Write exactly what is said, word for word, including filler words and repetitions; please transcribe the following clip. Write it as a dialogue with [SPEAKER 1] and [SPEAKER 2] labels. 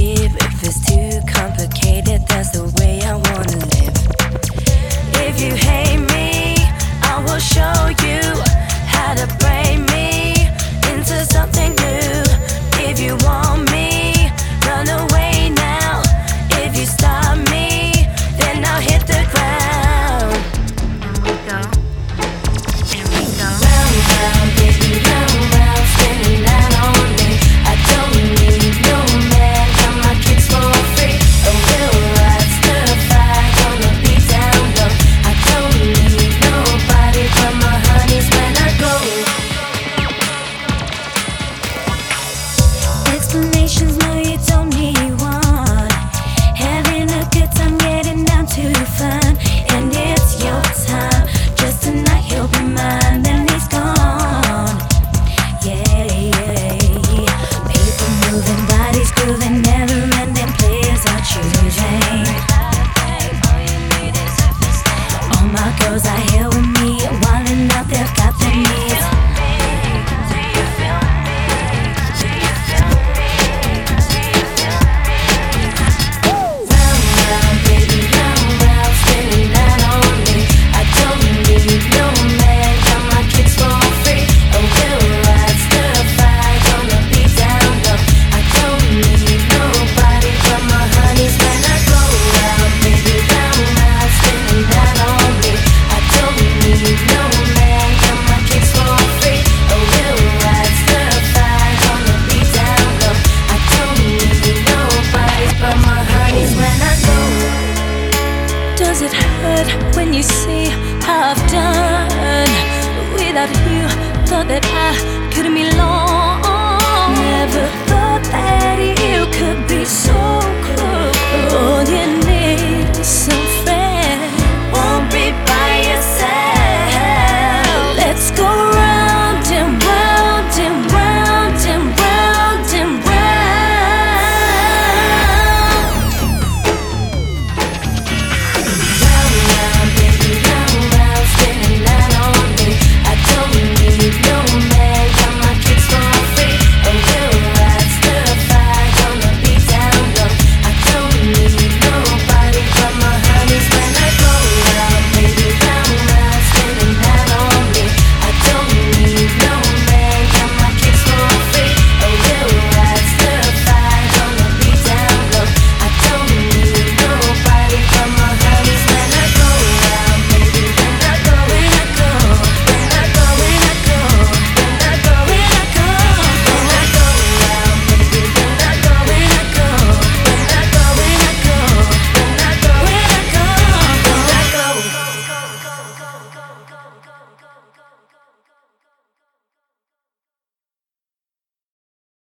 [SPEAKER 1] give. If it's too complicated, that's the way I wanna live. If you hate me, I will show you how to break me into something new. If you want me, run away now. If you stop me, then I'll hit the ground.
[SPEAKER 2] And we go, and we go.
[SPEAKER 1] Round, round, baby, round, round, spinning that on me. I don't need no man, got my kicks for free. A real ride, stir fry, gonna be down low. I don't need nobody but my honeys when I go. Explanations, no, you don't need one. Having a good time, getting down to fun, and it's your time. Just tonight, he'll be mine, then he's gone. Yeah, yeah. People moving, bodies grooving, never-ending players are choosing. All my girls are here with me, wildin' out, they've got their needs. Round, round, baby, round, round, spinning that on me. I don't need no man, got my kicks for free. A real ride, stir fry, gonna be down low. I don't need nobody but my honeys when I go round, baby, round, round, spinning that on me. I don't need no man, got my kicks for free. A real ride, stir fry, gonna be down low. I don't need nobody but my honeys when I go. Does it hurt when you see how I've done? Without you, thought that I couldn't be long.